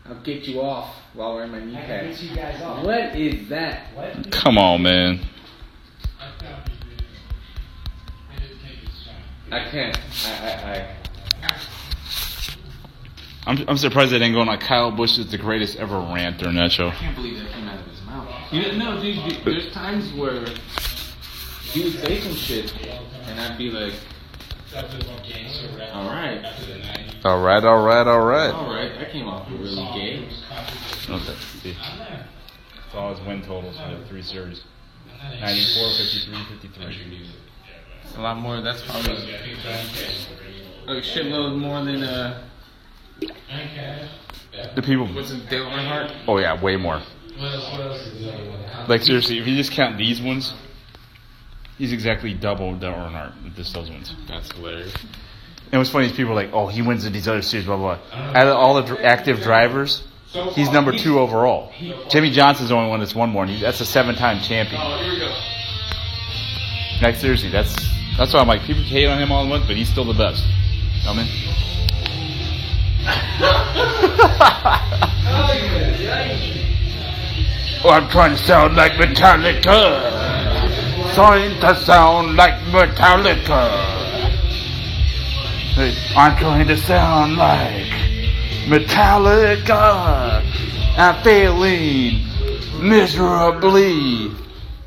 I'll get you off while wearing my knee I can pads. get you guys off. What is that? What? Come on, man. I can't. I'm surprised they didn't go on like Kyle Busch is the greatest ever rant during that show. I can't believe that came out of his mouth. You didn't know, dude. There's times where he would say some shit, and I'd be like, alright. Alright. Alright, that came off really gay. Okay. See. It's all his win totals for the 3 series. 94, 53, 53. It's a lot more. That's probably a shitload more than The people. what's it, Dale Earnhardt? Oh yeah, way more. Like seriously, if you just count these ones, he's exactly double Dale Earnhardt with those ones. That's hilarious. And what's funny is people are like, oh, he wins in these other series, blah, blah, blah. Out of all the active drivers, he's number 2 overall. Jimmy Johnson's the only one that's won more, and that's a 7-time champion. Oh, here we go. Like, seriously, that's why I'm like, people hate on him all at once, but he's still the best. I mean, oh, I'm trying to sound like Metallica. Trying to sound like Metallica. I'm trying to sound like Metallica. I'm failing miserably.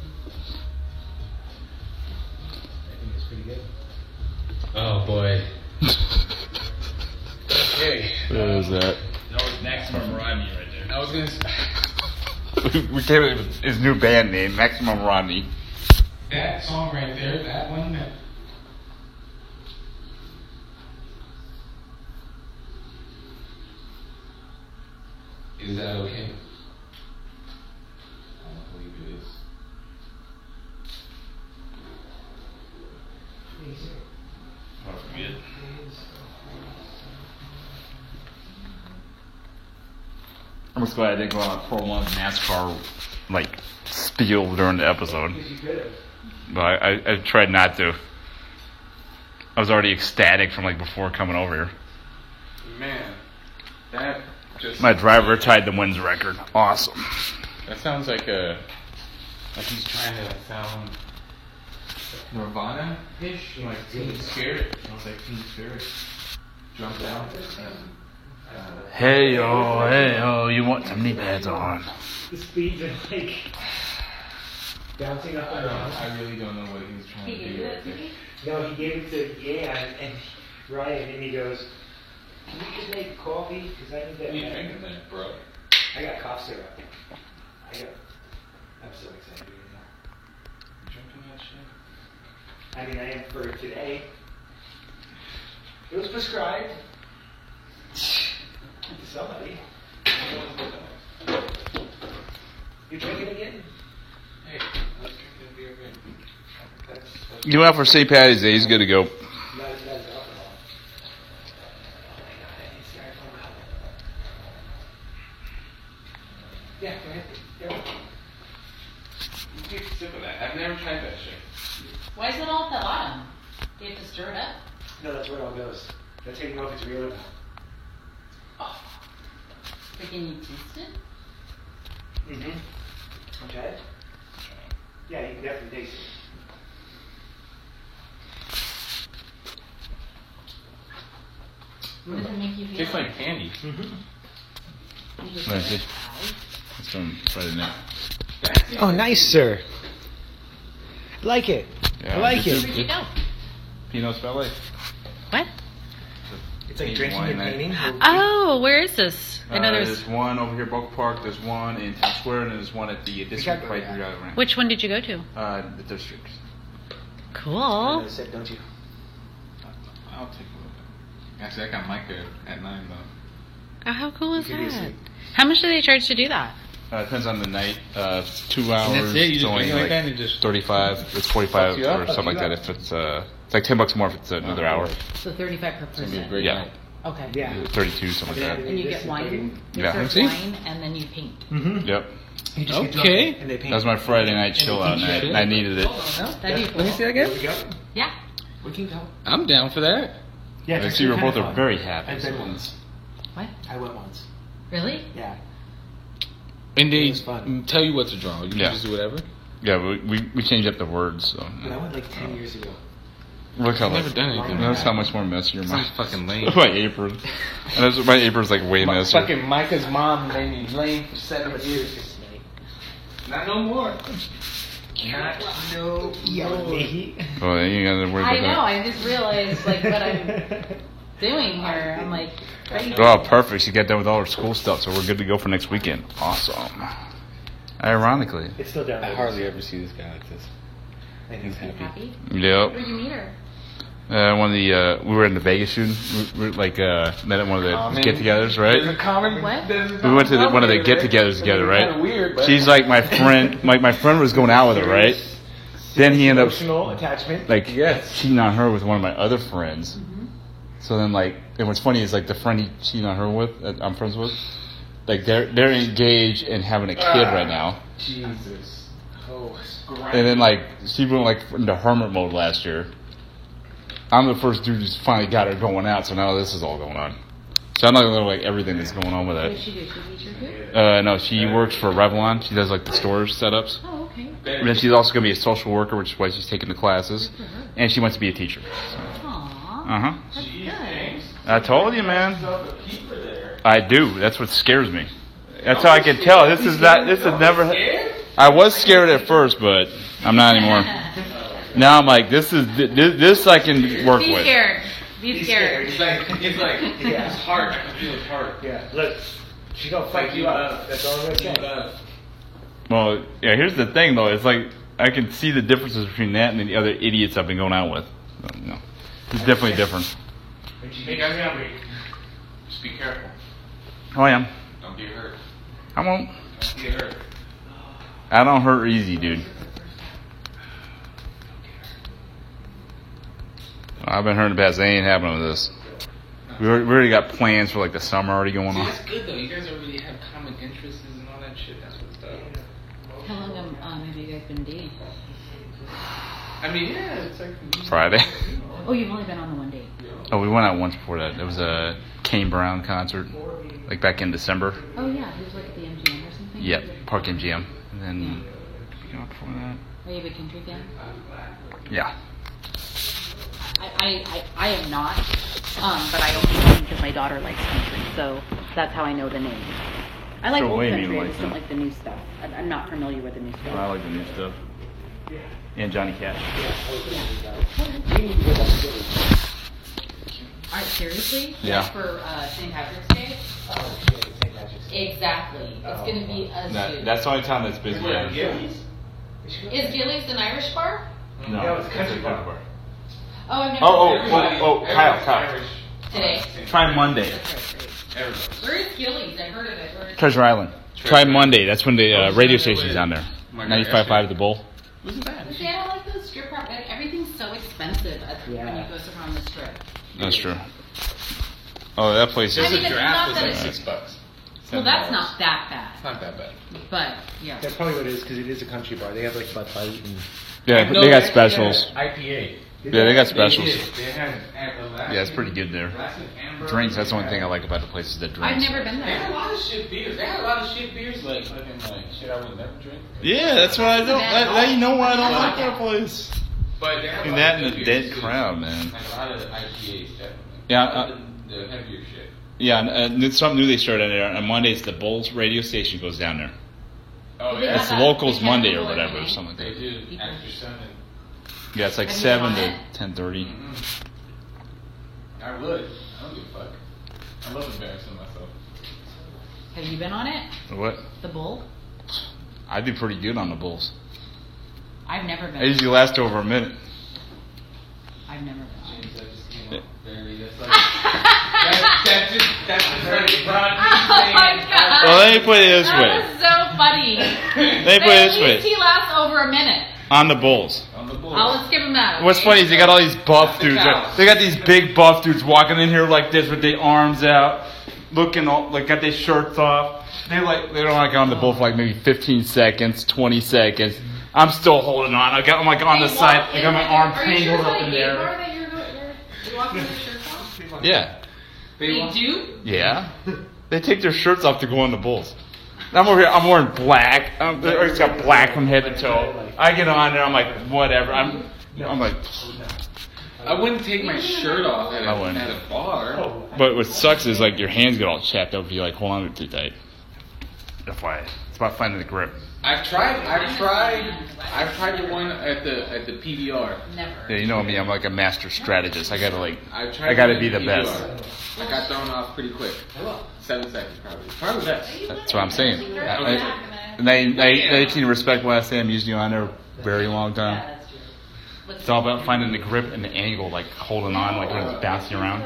Oh boy. Hey. What is that? That was Maximum Rodney right there. I was gonna say, We came up with his new band name, Maximum Rodney. that song right there, that one. Is that okay? I don't believe it is. Oh, forget. I'm just glad I didn't go on a Pro 1 NASCAR like spiel during the episode. But I tried not to. I was already ecstatic from like before coming over here. Man, that just My driver tied the wins record. Awesome. that sounds like he's trying to sound Nirvana-ish, like Teen Spirit. Sounds like Teen Spirit. Jumped out. Hey yo, you want some knee pads on? The speeds are like bouncing up and down. I really don't know what he was trying to do right there. No, he gave it to and Ryan, and he goes, "Can you just make coffee? Because I need that." What are you drinking there, bro? I got cough syrup. I'm so excited right now. You drinking that shit? I mean, I am for today. It was prescribed to somebody. You drinking again? Hey, I was drinking a beer again. That's You went out for St. Patty's Day. He's good to go. Not as bad as alcohol. Oh my god, I need styrofoam cup. Yeah, go ahead. Go. You take a sip of that. I've never tried that shit. Why is it all at the bottom? Do you have to stir it up? No, that's where it all goes. That's how you know if it's real or not. But can you taste it? Mm-hmm. Want to try it? Yeah, you can definitely taste it. What does it make you feel? Tastes like candy. You just Let me like see. pie? That's from Friday night. Oh, nice, sir. Like it. Yeah, I like it's it. Where'd you go? Pinot Spellet. What? It's like Pink drinking wine and night. painting. Oh, where is this? I know There's one over here, Boca Park. There's one in Times Square, and there's one at the district go right to here. Right. Which one did you go to? The district. Cool. Another sip, don't you? I'll take a little bit. Actually, I got Micah at 9 though. Oh, how cool is You could be that? asleep. How much do they charge to do that? Depends on the night. 2 hours. that's it? You it's just only drink it like like that and just 35. It's 45 fucks you up, or fucks something like you that. up. If it's like $10 more if it's another hour. So 35 per It's gonna be a person. great Yeah. night. Okay. Yeah. 32, something like that. And you get wine. You Yeah. serve See? wine and then you paint. Mm-hmm. Yep. You just get drunk Okay. and they paint. That was my Friday night chill out night. And I needed it. That'd be cool. Let me see that There again. we go. Yeah. We can go. I'm down for that. Yeah, I it's see you were actually both kinda are fun. very happy. I've been once. What? I went once. Really? Yeah. And they It was fun. tell you what to draw. You can Yeah. just do whatever. Yeah, we changed up the words. So But I went like 10 years ago. look how I've never done anything. Notice how much more messier Sounds my fucking lame. my apron. And my apron's like way messier. Fucking Micah's mom made me lame for 7 years. Not no more. Not no me. Oh, you gotta worry about I know. that. I just realized like what I'm doing here. I'm like, crazy. Oh, perfect. She got done with all her school stuff, so we're good to go for next weekend. Awesome. Ironically. It's still down I there. hardly ever see this guy like this. He's happy. Happy? Yep. Where'd you meet her? One of the we were in the Vegas shooting. We met at one of the get-togethers, right? What? We went to one of the get-togethers together, right? Kinda weird, but She's like my friend. My friend was going out with her, right? Then he ended up emotional attachment. like cheating on her with one of my other friends. So then and what's funny is like the friend he cheated on her with, that I'm friends with, like they're engaged and having a kid right now. Jesus. Oh, And then she went into hermit mode last year. I'm the first dude who's finally got her going out, so now this is all going on. So I'm not gonna know everything that's going on with What it. did she do? She teacher too? No, she works for Revlon. She does the stores setups. Oh, okay. And then she's also gonna be a social worker, which is why she's taking the classes. And she wants to be a teacher. Aww. That's Good. I told you, man. I do. That's what scares me. That's how I can tell. This is never. I was scared at first, but I'm not anymore. Now I'm like, this I can work Be with. scared. Be scared. It's like his heart. I can feel his heart. Yeah, look. She gonna fuck you up. That's all I'm gonna say. Well, yeah. Here's the thing, though. It's like I can see the differences between that and the other idiots I've been going out with. So, it's definitely different. Hey guys, just be careful. Oh, I am. Don't get hurt. I won't. Don't get hurt. I don't hurt easy, dude. I've been hurt in the past. They ain't happening with this. We already got plans for the summer already going See, on. that's good though. You guys already have common interests and all that shit. That's what's up. How long have you guys been dating? I mean, yeah, it's like Friday. Oh, you've only been on the one date. Oh, we went out once before that. It was a Kane Brown concert, back in December. Oh yeah, he was at the MGM or something. Yep, Park MGM. And then before that. Are you a big country fan? Yeah. I am not, but I only know because my daughter likes country, so that's how I know the name. I like So old Wayne country, even I likes just don't them. like the new stuff. I'm not familiar with the new stuff. I like the new stuff. And Johnny Cash. Alright, seriously? Yeah. For St. Patrick's Day? Oh shit, it's St. Patrick's Day. Exactly. It's gonna be a zoo. That's the only time that's busy. Is Gillies an Irish bar? No, No, it's a country bar. Oh, I've never Kyle. Today. Try Monday. Where is Gillies? I heard of it. Where is Treasure Island. Try Monday. That's when the radio station's down there. 95.5 The Bull. wasn't bad. See, I don't like those strip clubs. Everything's so expensive when you go around the strip. That's true. Oh, that place I is. mean, it's not was that like it's- $6. Well, that's not that bad. It's not that bad. But, yeah. That's probably what it is because it is a country bar. They have Bud Light and Yeah, they got specials. IPA. Yeah, they got specials. They had Yeah, it's pretty good there. Drinks, that's the only thing I like about the place is the I've drinks. never been They had a there. lot of shit beers. They had a lot of shit beers like fucking shit I would never drink. Yeah, that's why I don't. Now you know why I don't like that that place. But they had a And lot that of and good the beers, dead too. crowd, man. Like a lot of IPAs, definitely. Yeah, A lot of the heavier shit. Yeah, and it's something new they started there. On Mondays, the Bulls radio station goes down there. Oh, They yeah. It's have Locals they have Monday or people whatever, or every something like They that. do after 7. Yeah, it's like Have you 7 done to it? 10:30. I would. I don't give a fuck. I love embarrassing myself. Have you been on it? What? The Bull? I do pretty good on the Bulls. I've never I been. usually last over a minute. I've never been on it. James, that just came out very. That's like. That's just very broad. Oh my god! Well, let me put it this way. That was so funny. Let me put But it at this least way. he lasts over a minute. On the Bulls. On the board. Let's give him that. What's funny is they got all these buff dudes. cows. They got these big buff dudes walking in here like this with their arms out, looking all, got their shirts off. They don't get on the bull for maybe 15 seconds, 20 seconds. I'm still holding on. I'm on the side. I got my arm tangled up in there. You're walking with your shirt off? Yeah. They do? Yeah. They take their shirts off to go on the bulls. I'm over here. I'm wearing black. It's got black from head to toe. I get on there. I'm like, whatever. I'm like. I wouldn't take my shirt off at a bar. But what sucks is like your hands get all chapped up if you like hold on to it too tight. That's why. It's about finding the grip. I've tried the one at the PBR. Never. Yeah, you know me. I'm like a master strategist. I gotta I gotta be the PBR. best. I got thrown off pretty quick. 7 seconds probably best. That's what I'm saying. And they can respect what I say. I'm usually on there a very long time. It's all about finding the grip and the angle, like holding on, like when it's bouncing around.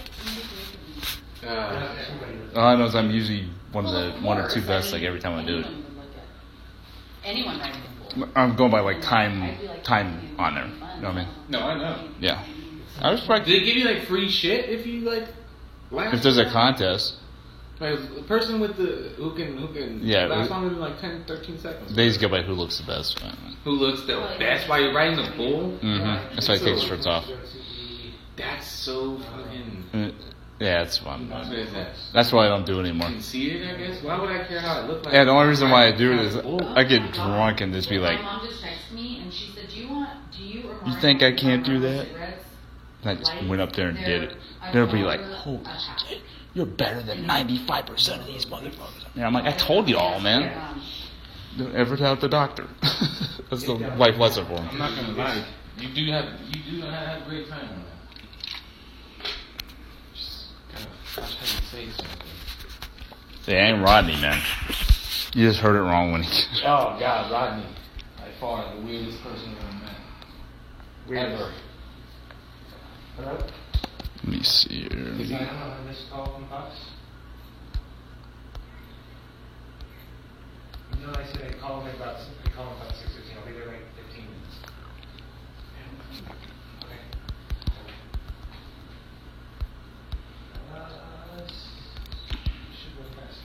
All I know is I'm usually one or two best, like every time I do it. Anyone riding the bull. I'm going by like time on there. You know what I mean? No, I know. Yeah. I was practicing. Did they give you like free shit if you like last? If there's a contest, Like the person with who can last longer than like 10, 13 seconds. they just go by who looks the best. Who looks the best while you're riding the bull? Mm-hmm. That's why I take the shirts off. That's so fucking. Yeah, it's fun. What is that? That's why I don't do it anymore. Conceited, I guess. Why would I care how it looked like? Yeah, the only reason why I do it is I get drunk and just be like, My mom just texted me and she said, "Do you or you think I can't do that? And I just went up there and did it. They'll be like, holy shit, you're better than 95% of these motherfuckers. And I'm like, I told you all, man. Don't ever doubt the doctor. That's the life lesson for him. I'm not gonna lie. You do have a great time on that. Just gotta watch how you say something. They ain't Rodney, man. You just heard it wrong when he. Oh God, Rodney, by far the weirdest person I've ever met. Ever. Let me see here. Is that a missed call from Fox? No, I said they call him about 6:15. I'll be there in like 15 minutes. Okay. Should go faster.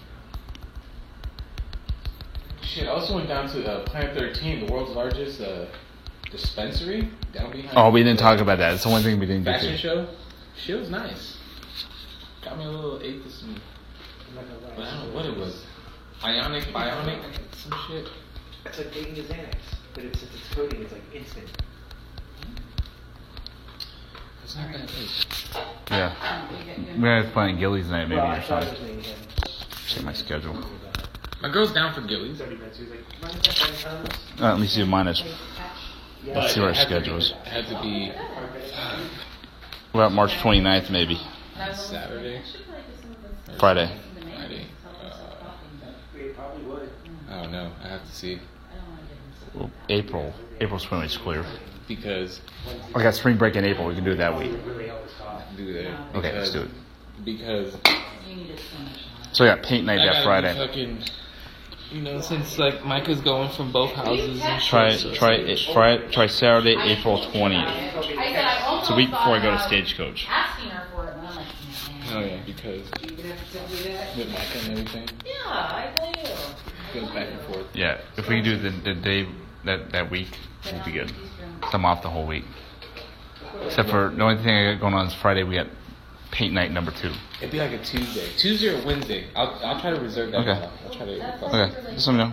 Shit, I also went down to Planet 13, the world's largest dispensary down behind. Oh, we didn't talk about that. It's the one thing we didn't get Fashion to. show. Shit was nice. Got me a little atheist and I don't know what it was. Bionic, some shit. It's like taking a Xanax, but it's coating. It's like instant. It's not that big. Yeah. We're playing Gillies tonight, maybe, or something. Check my schedule. My girl's down for Gillies. Let me see what mine is. Let's see what our schedule is. It had to be We're at March 29th, maybe. Saturday. Friday. I don't know. I have to see. Well, April's pretty much clear. Because I got spring break in April. We can do it that week. do that. Okay, let's do it. Because So yeah, paint night that Friday. Fucking, since like Micah's going from both houses and Try shit, try Saturday, April 20th. It's a week before I go to Stagecoach. Asking her for it, and I'm like, Oh yeah, because with Micah and everything, yeah, I do. goes back and forth. Yeah, if we can do the day that week, we'll be good. I'm off the whole week. Except for the only thing I got going on is Friday. We got paint night number 2. It'd be like a Tuesday or Wednesday. I'll try to reserve that. Okay. I'll try to. Okay, just let me know.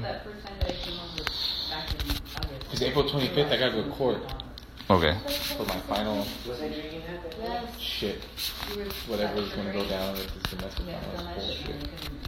Because April 25th, I gotta go to court Okay. for my final shit. Whatever is gonna go down with this domestic violence bullshit.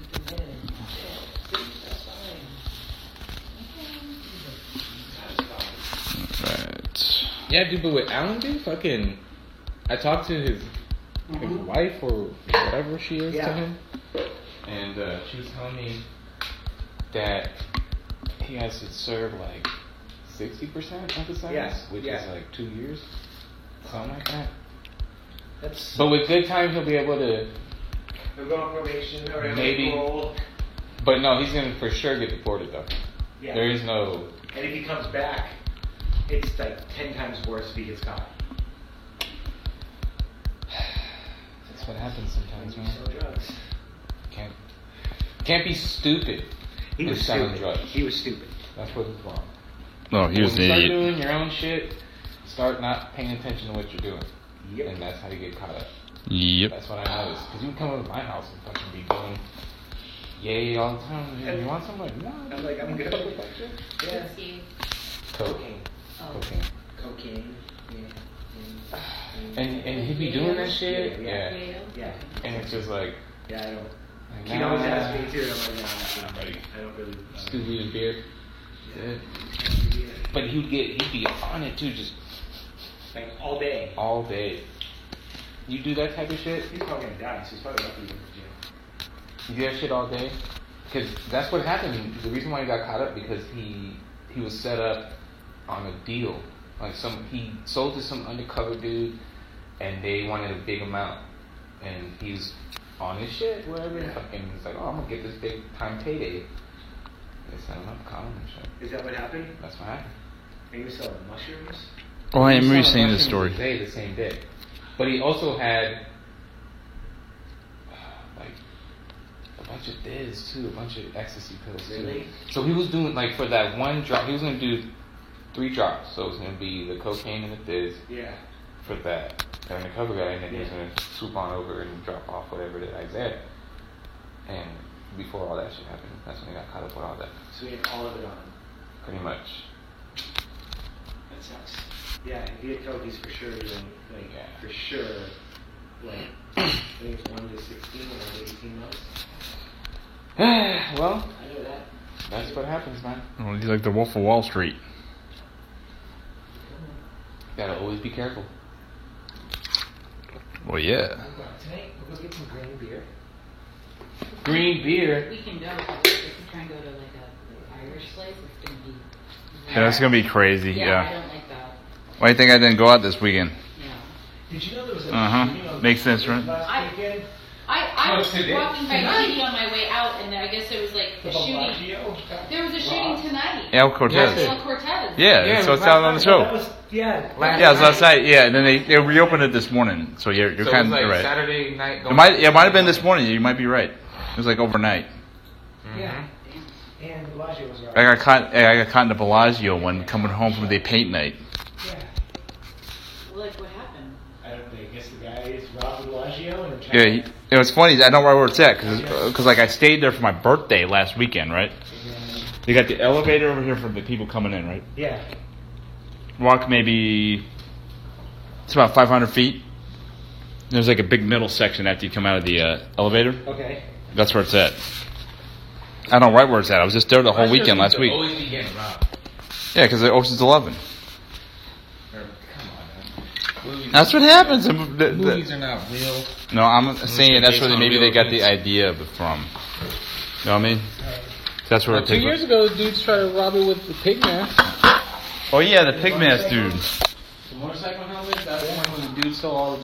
Right. Yeah, dude, but with Alan, dude, fucking, I talked to his wife or whatever she is to him, and she was telling me that he has to serve like 60% of the sentence, which is like 2 years, something like that. But with good time, he'll be able to. He'll go on probation or Maybe. parole. But no, he's gonna for sure get deported though. Yeah. There is no. And if he comes back, it's like 10 times worse if he gets caught. That's what happens sometimes, man. Sell drugs. Can't be stupid. He was selling stupid. drugs. He was stupid. That's what is wrong. No, he was when an you start idiot. doing your own shit, start not paying attention to what you're doing. Yep. And that's how you get caught up. Yep. That's what I noticed. Because you would come over to my house and fucking be doing yay all the time. You want something? Like, no. I'm like, I'm good. Yeah. Whiskey. Cocaine. Oh. Cocaine. Cocaine. Yeah. And he'd be doing that shit. Yeah. Yeah. And it's just like, Yeah, I don't. like, He always asks me too, and I'm like, no, I'm not ready. I don't really. Scooby and beer. Yeah. But he'd be on it too, just Like all day. all day. You do that type of shit? He's probably gonna die, so he's probably lucky to go to jail. You do that shit all day? Because that's what happened. The reason why he got caught up because he was set up on a deal. Like he sold to some undercover dude, and they wanted a big amount, and he's on his shit, whatever. Yeah. Fucking, he's like, oh, I'm gonna get this big time payday. They set him up, caught him and shit. Is that what happened? That's what happened. And he was selling mushrooms? Oh, I He remember you saw saying the this story. mushrooms the same day. But he also had like a bunch of Diz too, a bunch of ecstasy pills too. Really? So he was doing like for that one drop, he was gonna do 3 drops. So it was gonna be the cocaine and the Diz Yeah. for that undercover guy, and then he was gonna swoop on over and drop off whatever that I said. And before all that shit happened, that's when he got caught up with all that. So he had all of it on. Pretty much. That sucks. Yeah, if he had coke, he's for sure doing, like, Yeah. for sure, like, I think it's 1 to 16 or 1 to 18 months. Well, I know that. that's what happens, man. Well, he's like the Wolf of Wall Street. Gotta always be careful. Well, yeah. Tonight, we'll go get some green beer. Green beer. We can go. If we try and go to like a Irish place, it's gonna be. Yeah, that's gonna be crazy. I Yeah. don't like that. Why do you think I didn't go out this weekend? Yeah. Did you know there was a Uh-huh. shooting on Makes sense, right? last weekend? I Oh, was today? walking by TV on my way out, and I guess there was like The a shooting. Bellagio? There was a shooting tonight. El Cortez. Yes. El Cortez. Yeah, so it's out on the That show. was, yeah. Yeah, it was last night. Yeah, and then they reopened it this morning. So you're So it kind was of like right. Saturday night. It might have been this morning. You might be right. It was like overnight. Yeah. And Bellagio was right. I got caught in the Bellagio when coming home from the paint night. Yeah. Like what happened? I don't know. I guess the guy is robbed Bellagio and Yeah, it was funny. I know where it's at because like I stayed there for my birthday last weekend, right? You got the elevator over here for the people coming in, right? Yeah. Walk maybe it's about 500 feet. There's like a big middle section after you come out of the elevator. Okay. That's where it's at. I don't know right where it's at. I was just there the whole weekend last week. Always be getting robbed. Yeah, because Ocean's 11. Come on, man. Movies, That's what happens. movies are not real. No, I'm saying that's where based on maybe real they got the events. idea of it from. You know what I mean? That's where it 2 takes. years ago, dudes tried to rob it with the pig mask. Oh yeah, the pig mask dude. The motorcycle helmet. That's the one when the dude stole all the